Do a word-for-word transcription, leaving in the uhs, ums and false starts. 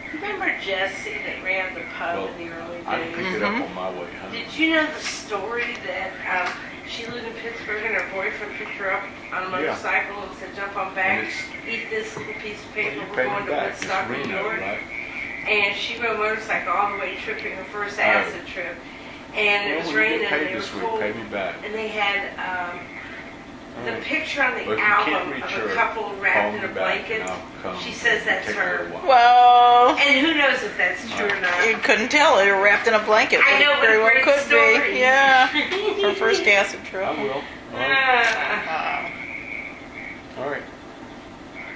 Remember Jessie that ran the pub Well, in the early I days? picked it up on my way home. Did you know the story that um, she lived in Pittsburgh and her boyfriend picked her up on a Yeah. motorcycle and said, jump on And back, it's- eat this little piece of Well, paper, you we're paid going me to back. It's Woodstock, New Reno, York. right? And she rode a motorcycle all the way tripping her first Oh. acid trip. And it Well, was when you raining get and paid they were this week, cold. pay me back. And they had um, the Alright. picture on the Well, if you can't album reach of her, a couple call wrapped in me a back and blanket. I'll come She says and that's take her. a while. Well, And who knows if that's true or not. you couldn't tell. They were wrapped in a blanket. I know, It but very a well great could story. be. Yeah. Her first acid trip. I will. All right. Ah. Uh, All right.